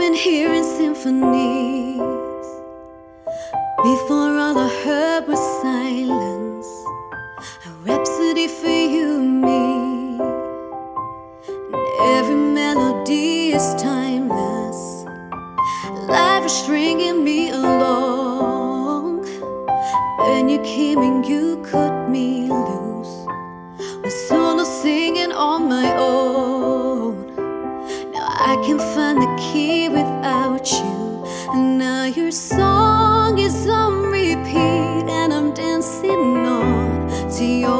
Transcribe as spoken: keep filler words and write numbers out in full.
been hearing symphonies. Before all I heard was silence, a rhapsody for you and me. And every melody is timeless. Life is stringing me along. When you came and you cut me loose, was solo singing on my own. Now I can't find the key without you. And now your song is on repeat, and I'm dancing on to your